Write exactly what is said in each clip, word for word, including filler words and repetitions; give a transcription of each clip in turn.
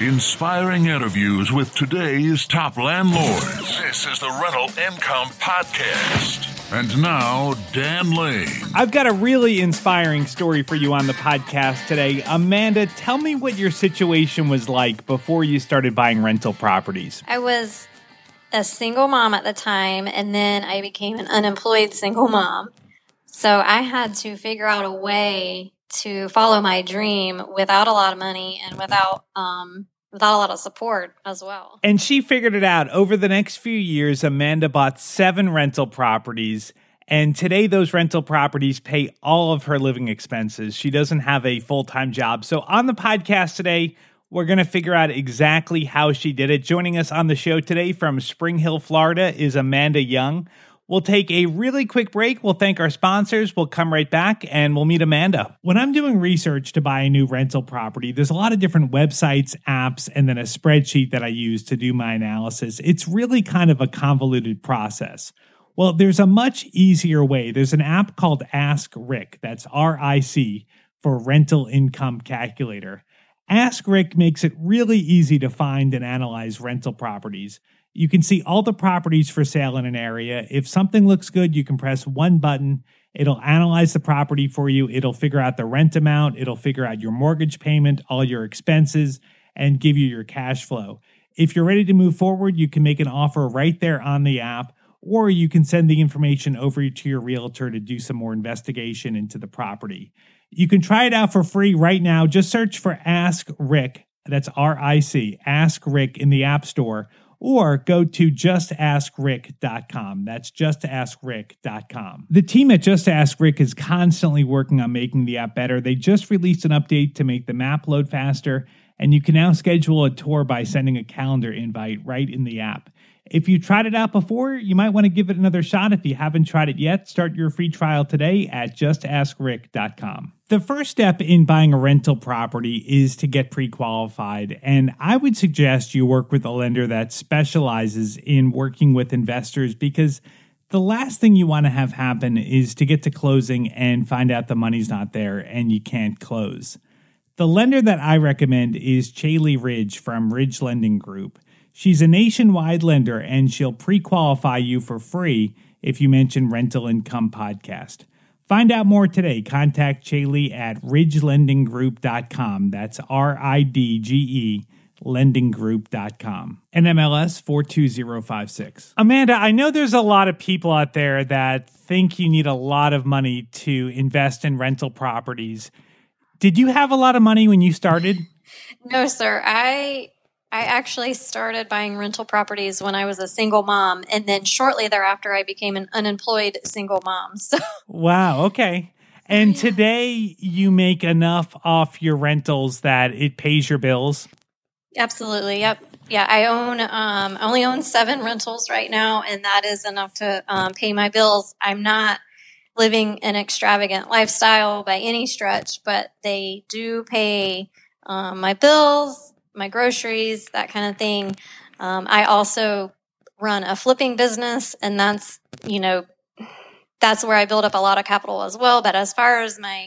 Inspiring interviews with today's top landlords. This is the Rental Income Podcast. And now, Dan Lane. I've got a really inspiring story for you on the podcast today. Amanda, tell me what your situation was like before you started buying rental properties. I was a single mom at the time, and then I became an unemployed single mom. So I had to figure out a way to follow my dream without a lot of money and without um, without a lot of support as well. And she figured it out. Over the next few years, Amanda bought seven rental properties. And today, those rental properties pay all of her living expenses. She doesn't have a full-time job. So on the podcast today, we're going to figure out exactly how she did it. Joining us on the show today from Spring Hill, Florida, is Amanda Young. We'll take a really quick break. We'll thank our sponsors. We'll come right back and we'll meet Amanda. When I'm doing research to buy a new rental property, there's a lot of different websites, apps, and then a spreadsheet that I use to do my analysis. It's really kind of a convoluted process. Well, there's a much easier way. There's an app called Ask Rick. That's R I C for Rental Income Calculator. Ask Rick makes it really easy to find and analyze rental properties. You can see all the properties for sale in an area. If something looks good, you can press one button. It'll analyze the property for you. It'll figure out the rent amount. It'll figure out your mortgage payment, all your expenses, and give you your cash flow. If you're ready to move forward, you can make an offer right there on the app, or you can send the information over to your realtor to do some more investigation into the property. You can try it out for free right now. Just search for Ask Rick. That's R I C, Ask Rick in the App Store. Or go to just ask rick dot com. That's just ask rick dot com. The team at Just Ask Rick is constantly working on making the app better. They just released an update to make the map load faster, and you can now schedule a tour by sending a calendar invite right in the app. If you tried it out before, you might want to give it another shot. If you haven't tried it yet, start your free trial today at just ask rick dot com. The first step in buying a rental property is to get pre-qualified, and I would suggest you work with a lender that specializes in working with investors, because the last thing you want to have happen is to get to closing and find out the money's not there and you can't close. The lender that I recommend is Chaley Ridge from Ridge Lending Group. She's a nationwide lender, and she'll pre-qualify you for free if you mention Rental Income Podcast. Find out more today. Contact Chaley at ridge lending group dot com. That's R I D G E, lending group dot com. N M L S four two zero five six. Amanda, I know there's a lot of people out there that think you need a lot of money to invest in rental properties. Did you have a lot of money when you started? No, sir. I... I actually started buying rental properties when I was a single mom, and then shortly thereafter, I became an unemployed single mom. So, wow, okay. And today, you make enough off your rentals that it pays your bills? Absolutely, yep. Yeah, I own, um, I only own seven rentals right now, and that is enough to um, pay my bills. I'm not living an extravagant lifestyle by any stretch, but they do pay um, my bills, my groceries, that kind of thing. Um, I also run a flipping business, and that's, you know, that's where I build up a lot of capital as well. But as far as my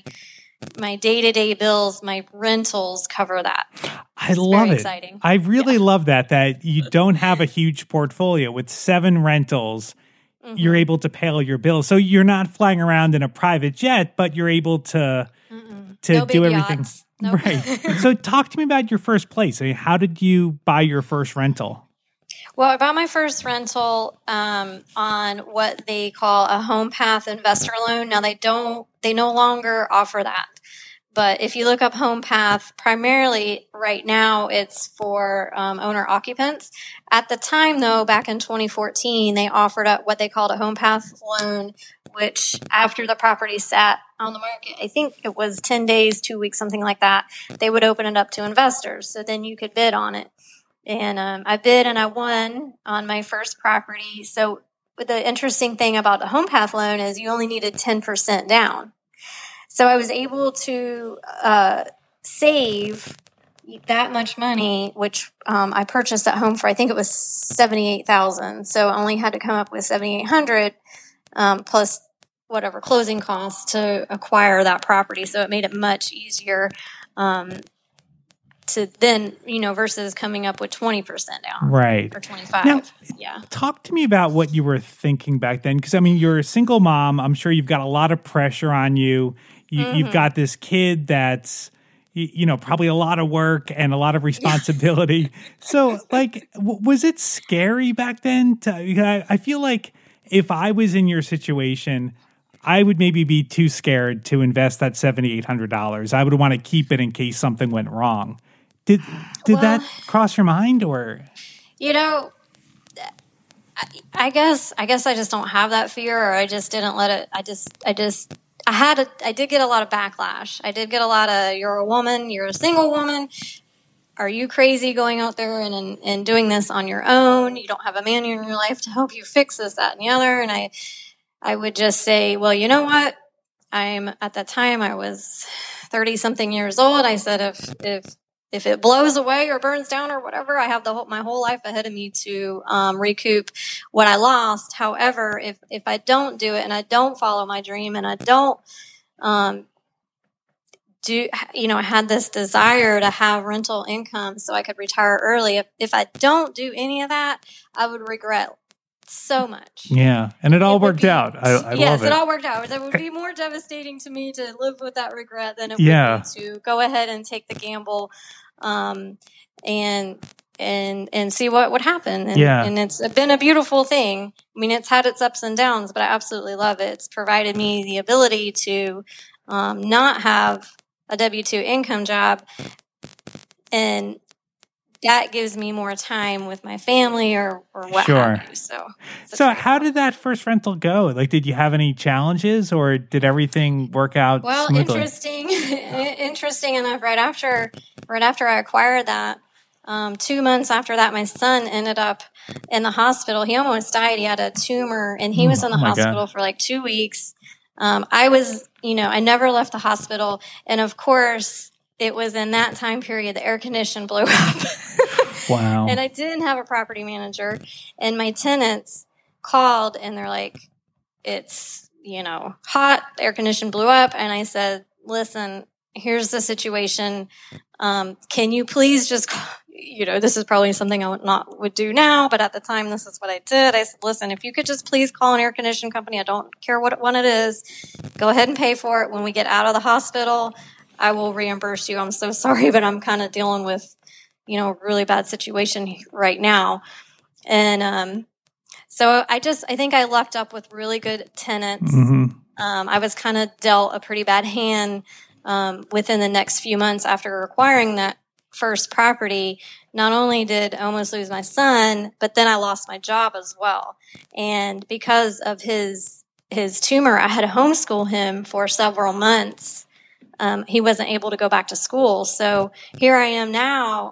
my day-to-day bills, my rentals cover that. I it's love very it. Exciting. I really yeah. love that, that you don't have a huge portfolio. With seven rentals, mm-hmm. you're able to pay all your bills. So you're not flying around in a private jet, but you're able to, to no do everything. Yachts. Nope. Right. So talk to me about your first place. I mean, how did you buy your first rental? Well, I bought my first rental um, on what they call a Home Path investor loan. Now, they don't, they no longer offer that. But if you look up Home Path, primarily right now it's for um, owner occupants. At the time, though, back in twenty fourteen, they offered up what they called a Home Path loan, which after the property sat on the market, I think it was ten days, two weeks, something like that, they would open it up to investors. So then you could bid on it. And um, I bid and I won on my first property. So the interesting thing about the Home Path loan is you only needed ten percent down. So I was able to uh, save that much money, which um, I purchased that home for, I think it was seventy-eight thousand dollars. So I only had to come up with seventy-eight hundred dollars um, plus whatever closing costs to acquire that property. So it made it much easier um, to then, you know, versus coming up with twenty percent down. Right. Or twenty-five. Now, yeah. Talk to me about what you were thinking back then. Because, I mean, you're a single mom. I'm sure you've got a lot of pressure on you. you mm-hmm. You've got this kid that's, you, you know, probably a lot of work and a lot of responsibility. So, like, w- was it scary back then? To, I, I feel like if I was in your situation, I would maybe be too scared to invest that seven thousand eight hundred dollars. I would want to keep it in case something went wrong. Did did well, that cross your mind, or? You know, I, I guess I guess I just don't have that fear, or I just didn't let it. I just I just I had a, I did get a lot of backlash. I did get a lot of, you're a woman, you're a single woman. Are you crazy going out there and, and and doing this on your own? You don't have a man in your life to help you fix this, that, and the other. And I. I would just say, well, you know what? I'm at that time I was thirty something years old. I said, if if if it blows away or burns down or whatever, I have the whole, my whole life ahead of me to um, recoup what I lost. However, if if I don't do it and I don't follow my dream and I don't um, do, you know, I had this desire to have rental income so I could retire early. If if I don't do any of that, I would regret so much. Yeah, and it all it worked be, out. I, I yes, love it. it all worked out. It would be more devastating to me to live with that regret than it yeah. would be to go ahead and take the gamble, um, and and and see what would happen. And, yeah, and it's been a beautiful thing. I mean, it's had its ups and downs, but I absolutely love it. It's provided me the ability to um, not have a W two income job, and that gives me more time with my family or, or what sure. have you. So, so how did that first rental go? Like, did you have any challenges or did everything work out well, smoothly? interesting, interesting enough, right after, right after I acquired that, um, two months after that, my son ended up in the hospital. He almost died. He had a tumor and he was in the oh hospital God. for like two weeks. Um, I was, you know, I never left the hospital. And of course, it was in that time period the air condition blew up. Wow. And I didn't have a property manager. And my tenants called and they're like, it's, you know, hot, the air condition blew up. And I said, listen, here's the situation. Um, can you please just, call? You know, this is probably something I would not would do now, but at the time, this is what I did. I said, listen, if you could just please call an air conditioning company, I don't care what one it is, go ahead and pay for it. When we get out of the hospital, I will reimburse you. I'm so sorry, but I'm kind of dealing with, you know, a really bad situation right now. And um, so I just, I think I lucked up with really good tenants. Mm-hmm. Um, I was kind of dealt a pretty bad hand um, within the next few months after acquiring that first property. Not only did I almost lose my son, but then I lost my job as well. And because of his his tumor, I had to homeschool him for several months. Um, he wasn't able to go back to school. So here I am now.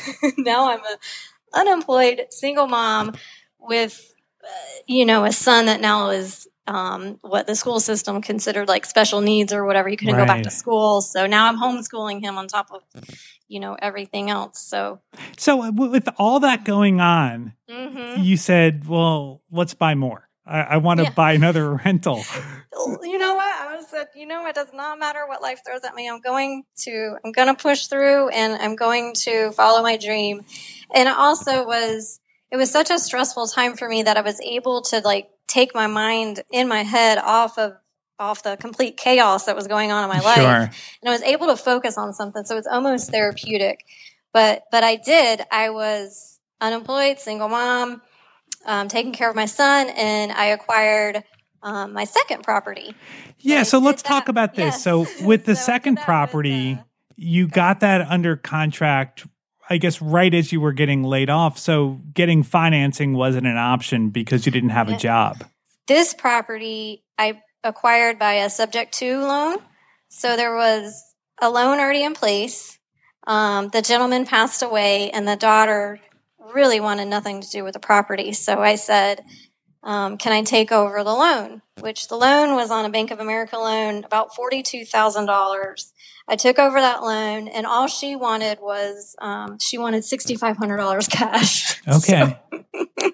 Now I'm an unemployed single mom with, uh, you know, a son that now is um, what the school system considered like special needs or whatever. He couldn't right. go back to school. So now I'm homeschooling him on top of, you know, everything else. So, so with all that going on, mm-hmm. you said, well, let's buy more. I, I want to yeah. buy another rental. You know what? I was said, you know, it does not matter what life throws at me. I'm going to, I'm going to push through and I'm going to follow my dream. And it also was, it was such a stressful time for me that I was able to like take my mind in my head off of, off the complete chaos that was going on in my life. Sure. And I was able to focus on something. So it's almost therapeutic. But, but I did, I was unemployed, single mom, um, taking care of my son, and I acquired um, my second property. Yeah, so, so let's that. talk about this. Yes. So with the so second property, with, uh, you got that under contract, I guess, right as you were getting laid off. So getting financing wasn't an option because you didn't have a job. This property I acquired by a subject to loan. So there was a loan already in place. Um, the gentleman passed away, and the daughter really wanted nothing to do with the property. So I said, um, can I take over the loan? Which the loan was on a Bank of America loan, about forty-two thousand dollars. I took over that loan, and all she wanted was, um, she wanted six thousand five hundred dollars cash. Okay. So,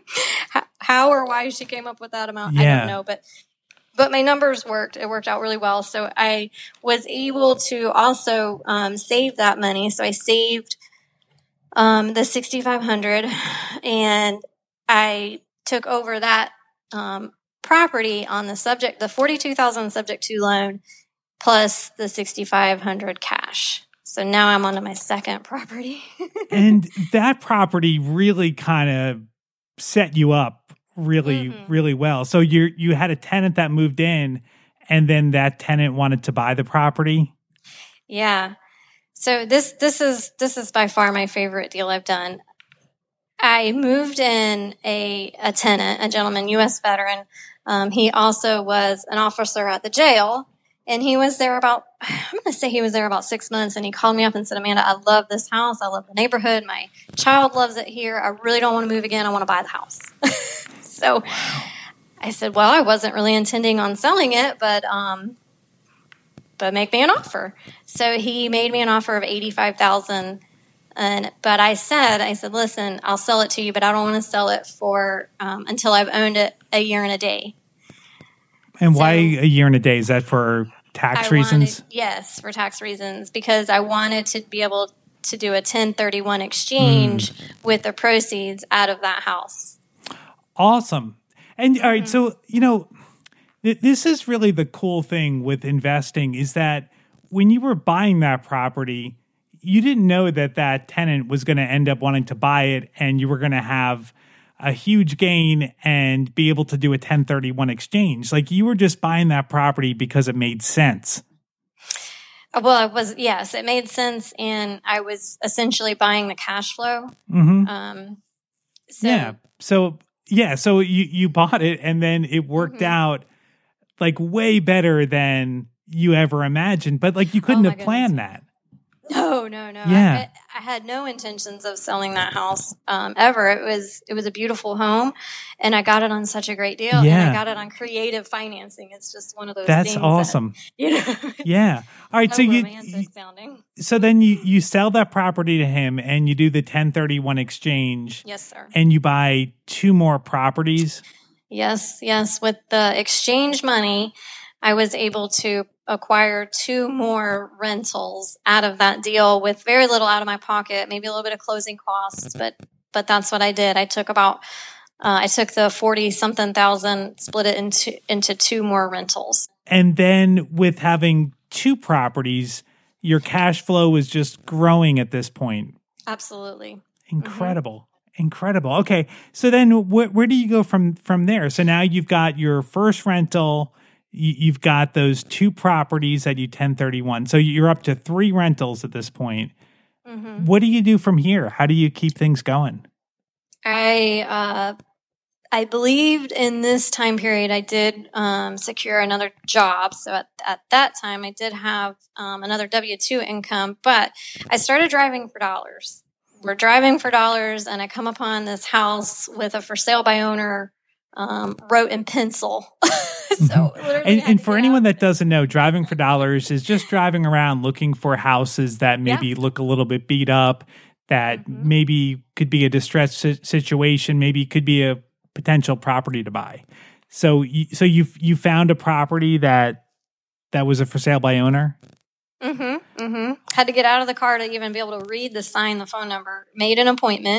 how or why she came up with that amount, yeah. I don't know. But But my numbers worked. It worked out really well. So I was able to also um, save that money. So I saved um, the sixty-five hundred, and I took over that um, property on the subject, the forty-two thousand subject to loan, plus the sixty-five hundred cash. So now I'm on to my second property. And that property really kind of set you up really, mm-hmm. really well. So you you had a tenant that moved in, and then that tenant wanted to buy the property. Yeah. So this this is this is by far my favorite deal I've done. I moved in a a tenant, a gentleman, U S veteran. Um, he also was an officer at the jail, and he was there about, I'm going to say he was there about six months, and he called me up and said, Amanda, I love this house. I love the neighborhood. My child loves it here. I really don't want to move again. I want to buy the house. So I said, well, I wasn't really intending on selling it, but um, but make me an offer. So he made me an offer of eighty-five thousand dollars. And but I said, I said, listen, I'll sell it to you, but I don't want to sell it for um, until I've owned it a year and a day. And so why a year and a day? Is that for tax I reasons? Wanted, yes, for tax reasons, because I wanted to be able to do a ten thirty-one exchange mm. with the proceeds out of that house. Awesome. And all right, mm-hmm. so, you know, th- this is really the cool thing with investing is that when you were buying that property, you didn't know that that tenant was going to end up wanting to buy it, and you were going to have a huge gain and be able to do a ten thirty-one exchange. Like, you were just buying that property because it made sense. Well, it was, yes, it made sense. And I was essentially buying the cash flow. Mm-hmm. Um, so, yeah. So, yeah. So you, you bought it, and then it worked mm-hmm. out like way better than you ever imagined. But like, you couldn't oh have planned goodness. that. No, no, no. Yeah. I, I had no intentions of selling that house um, ever. It was it was a beautiful home, and I got it on such a great deal. Yeah. And I got it on creative financing. It's just one of those That's things. awesome. That, you know, yeah. All right. so, so you, romantic sounding. So then you, you sell that property to him, and you do the ten thirty-one exchange. Yes, sir. And you buy two more properties. Yes, yes. With the exchange money, I was able to acquire two more rentals out of that deal with very little out of my pocket, maybe a little bit of closing costs, but but that's what I did. I took about uh, I took the forty something thousand, split it into into two more rentals. And then with having two properties, your cash flow is just growing at this point. Absolutely. Incredible. Mm-hmm. Incredible. Okay. So then wh- where do you go from from there? So now you've got your first rental. You've got those two properties that you ten thirty-one. So you're up to three rentals at this point. Mm-hmm. What do you do from here? How do you keep things going? I uh, I believed in this time period I did um, secure another job. So at, at that time I did have um, another W two income, but I started driving for dollars. We're driving for dollars, and I come upon this house with a for sale by owner um, wrote in pencil. So and, and for anyone that doesn't know, driving for dollars is just driving around looking for houses that maybe yeah. look a little bit beat up, that mm-hmm. maybe could be a distressed situation, maybe could be a potential property to buy. So, you, so you you found a property that that was a for sale by owner. Mm-hmm. Mm-hmm. Had to get out of the car to even be able to read the sign, the phone number. Made an appointment.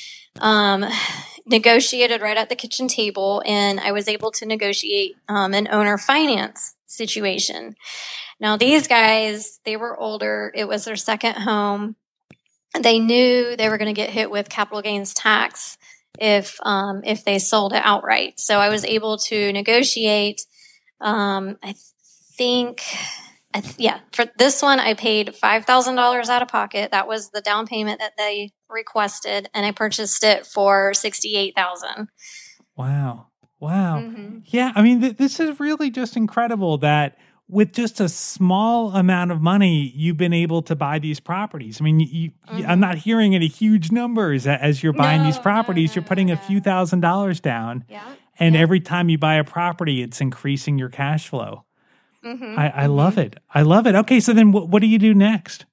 Um, negotiated right at the kitchen table, and I was able to negotiate um, an owner finance situation. Now, these guys, they were older. It was their second home. They knew they were going to get hit with capital gains tax if um, if they sold it outright. So I was able to negotiate. Um, I think. I th- yeah, for this one, I paid five thousand dollars out of pocket. That was the down payment that they requested, and I purchased it for sixty-eight thousand dollars. Wow. Wow. Mm-hmm. Yeah, I mean, th- this is really just incredible that with just a small amount of money, you've been able to buy these properties. I mean, you, you, mm-hmm. I'm not hearing any huge numbers as you're buying no, these properties. No, no, you're putting no, a few thousand dollars down, yeah, and yeah. every time you buy a property, it's increasing your cash flow. Mm-hmm, I, I mm-hmm. love it. I love it. Okay, so then what, what do you do next?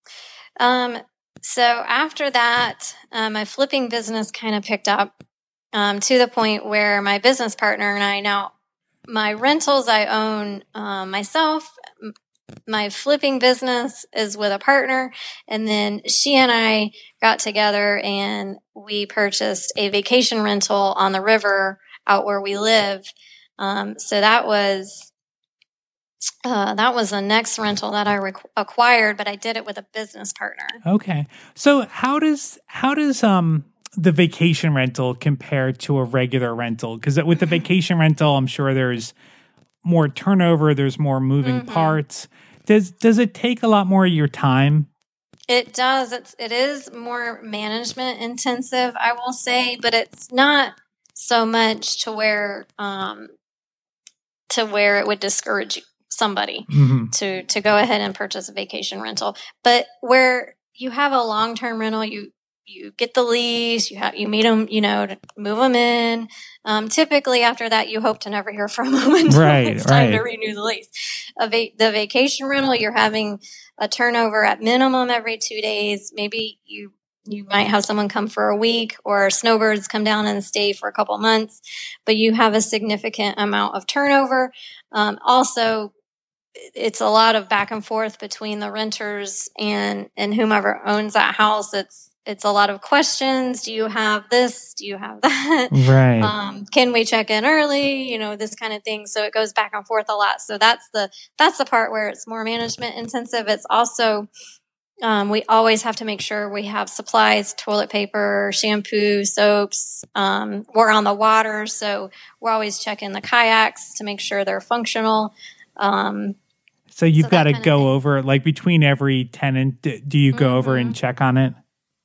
Um, so after that, um, my flipping business kind of picked up um, to the point where my business partner and I now, my rentals I own um, myself. my flipping business is with a partner, and then she and I got together and we purchased a vacation rental on the river out where we live. Um, so that was uh, that was the next rental that I re- acquired, but I did it with a business partner. Okay. So how does how does um the vacation rental compare to a regular rental? Because with the vacation rental, I'm sure there's more turnover, there's more moving mm-hmm. parts. Does does it take a lot more of your time? It does. It's it is more management intensive, I will say, but it's not so much to where um, to where it would discourage somebody mm-hmm. to to go ahead and purchase a vacation rental. But where you have a long term rental, you you get the lease, you have you meet them, you know, to move them in. Um, typically, after that, you hope to never hear from them until right, it's time right. to renew the lease. A va- the vacation rental, you're having a turnover at minimum every two days. Maybe you you might have someone come for a week, or snowbirds come down and stay for a couple months, but you have a significant amount of turnover. Um, also, it's a lot of back and forth between the renters and and whomever owns that house. It's It's a lot of questions. Do you have this? Do you have that? Right. Um, can we check in early? You know, this kind of thing. So it goes back and forth a lot. So that's the, that's the part where it's more management intensive. It's also, um, we always have to make sure we have supplies, toilet paper, shampoo, soaps. Um, we're on the water. So we're always checking the kayaks to make sure they're functional. Um, so you've so got to go over, like between every tenant, do you go mm-hmm. over and check on it?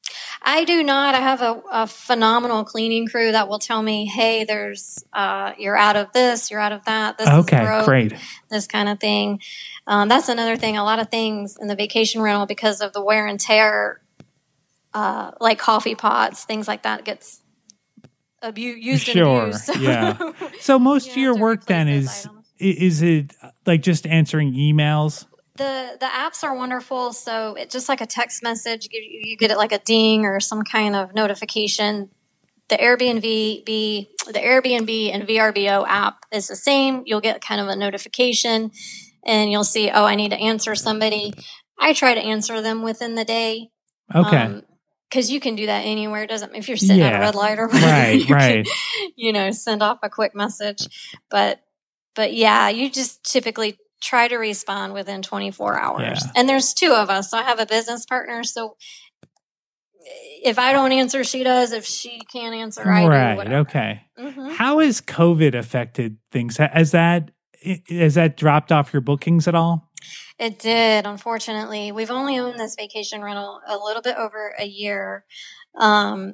I do not. I have a, a phenomenal cleaning crew that will tell me, hey, there's, uh, you're out of this, you're out of that. This okay, is broke, great. This kind of thing. Um, that's another thing. A lot of things in the vacation rental, because of the wear and tear, uh, like coffee pots, things like that gets abu- used sure, and abused. yeah. So most you of your work then is, items. is it like just answering emails? The the apps are wonderful. So it's just like a text message. You, you get it like a ding or some kind of notification. The Airbnb, the Airbnb and V R B O app is the same. You'll get kind of a notification, and you'll see, oh, I need to answer somebody. I try to answer them within the day. Okay. Because um, you can do that anywhere. It doesn't if you're sitting yeah. at a red light or whatever. Right, you right. Can, you know, send off a quick message. But but yeah, you just typically try to respond within twenty-four hours. Yeah. And there's two of us. So I have a business partner. So if I don't answer, she does. If she can't answer, I right. do. Right. Okay. Mm-hmm. How has COVID affected things? Has that has that dropped off your bookings at all? It did. Unfortunately, we've only owned this vacation rental a little bit over a year. Um,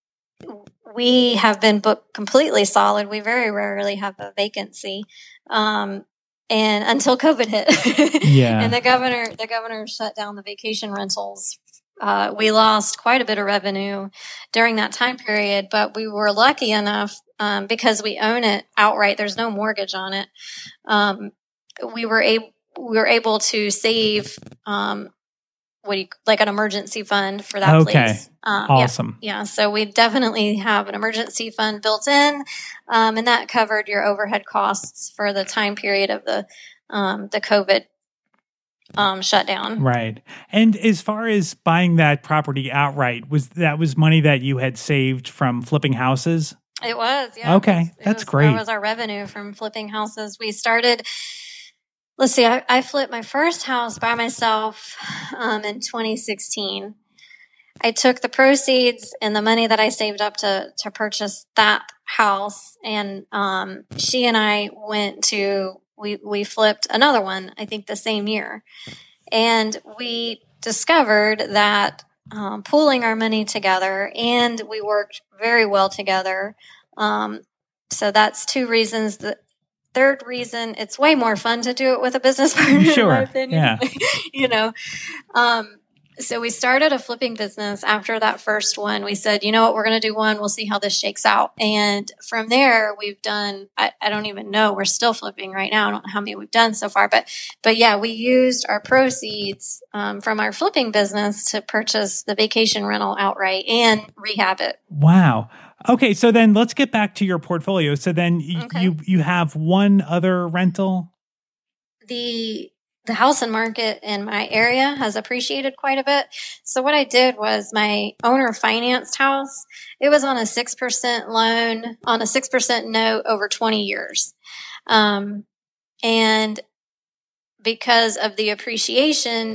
we have been booked completely solid. We very rarely have a vacancy. Um, And until COVID hit, yeah, and the governor, the governor shut down the vacation rentals. Uh, we lost quite a bit of revenue during that time period, but we were lucky enough um, because we own it outright. There's no mortgage on it. Um, we were able we were able to save um, what do you, like an emergency fund for that okay. place. Um, awesome. Yeah, yeah, so we definitely have an emergency fund built in, um, and that covered your overhead costs for the time period of the um, the COVID um, shutdown. Right. And as far as buying that property outright, was that was money that you had saved from flipping houses? It was, yeah. Okay, it was, it that's was, great. That was our revenue from flipping houses. We started. Let's see, I, I flipped my first house by myself um, in twenty sixteen. I took the proceeds and the money that I saved up to to purchase that house, and um, she and I went to, we, we flipped another one, I think the same year. And we discovered that um, pooling our money together, and we worked very well together. Um, so that's two reasons. The third reason, it's way more fun to do it with a business partner, sure. in my opinion. Yeah. You know, um, so we started a flipping business after that first one. We said, you know what, we're going to do one. We'll see how this shakes out. And from there, we've done, I, I don't even know, we're still flipping right now. I don't know how many we've done so far, but, but yeah, we used our proceeds um, from our flipping business to purchase the vacation rental outright and rehab it. Wow. Okay, so then let's get back to your portfolio. So then y- Okay. you you have one other rental? The the housing market in my area has appreciated quite a bit. So what I did was my owner financed house. It was on a six percent loan on a six percent note over twenty years. Um, and because of the appreciation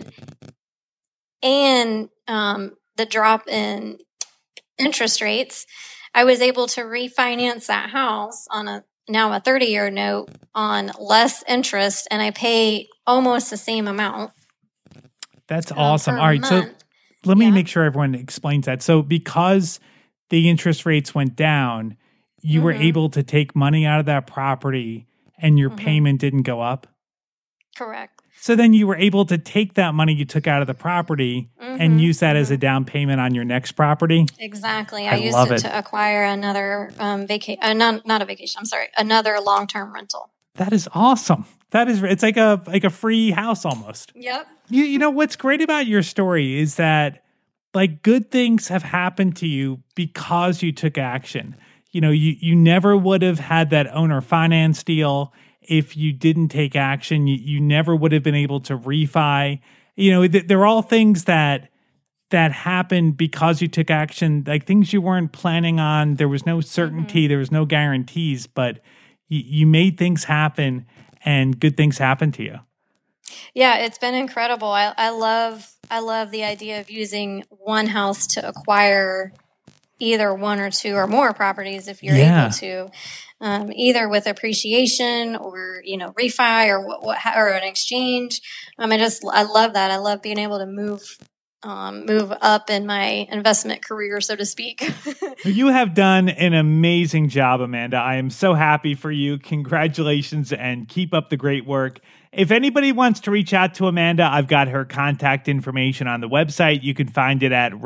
and um, the drop in interest rates, I was able to refinance that house on a now a thirty-year note on less interest, and I pay almost the same amount. That's um, awesome. per All right, so month. let me Yeah. make sure everyone explains that. So because the interest rates went down, you were Mhm. able to take money out of that property and your Mhm. payment didn't go up? Correct. So then you were able to take that money you took out of the property and Mhm, use that as a mhm. down payment on your next property? Exactly. I I, used love it, it. to acquire another um, vacation, uh, not not a vacation. I'm sorry, another long term rental. That is awesome. That is it's like a like a free house almost. Yep. You you know what's great about your story is that like good things have happened to you because you took action. You know, you you never would have had that owner finance deal if you didn't take action. You you never would have been able to refi. You know, th- they're all things that that happened because you took action, like things you weren't planning on. There was no certainty, Mhm. there was no guarantees, but you, you made things happen and good things happened to you. Yeah, it's been incredible. I, I love I love the idea of using one house to acquire either one or two or more properties if you're Yeah. able to, um, either with appreciation or you know refi or what, what or an exchange. Um, I just I love that. I love being able to move um, move up in my investment career, so to speak. You have done an amazing job, Amanda. I am so happy for you. Congratulations and keep up the great work. If anybody wants to reach out to Amanda, I've got her contact information on the website. You can find it at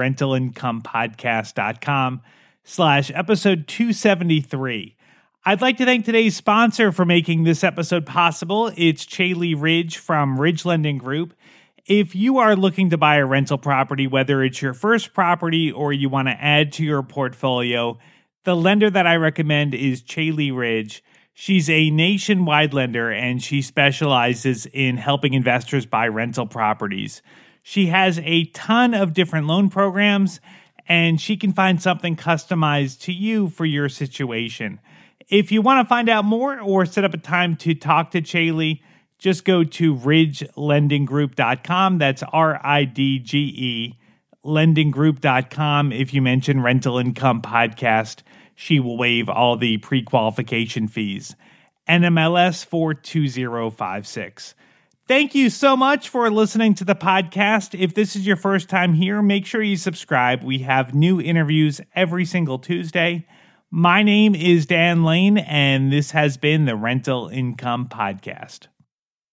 rentalincomepodcast.com slash episode 273. I'd like to thank today's sponsor for making this episode possible. It's Chaley Ridge from Ridge Lending Group. If you are looking to buy a rental property, whether it's your first property or you want to add to your portfolio, the lender that I recommend is Chaley Ridge. She's a nationwide lender and she specializes in helping investors buy rental properties. She has a ton of different loan programs and she can find something customized to you for your situation. If you want to find out more or set up a time to talk to Chaley, just go to ridge lending group dot com. That's R I D G E, lending group dot com. If you mention Rental Income Podcast, she will waive all the pre-qualification fees. N M L S four two zero five six. Thank you so much for listening to the podcast. If this is your first time here, make sure you subscribe. We have new interviews every single Tuesday. My name is Dan Lane, and this has been the Rental Income Podcast.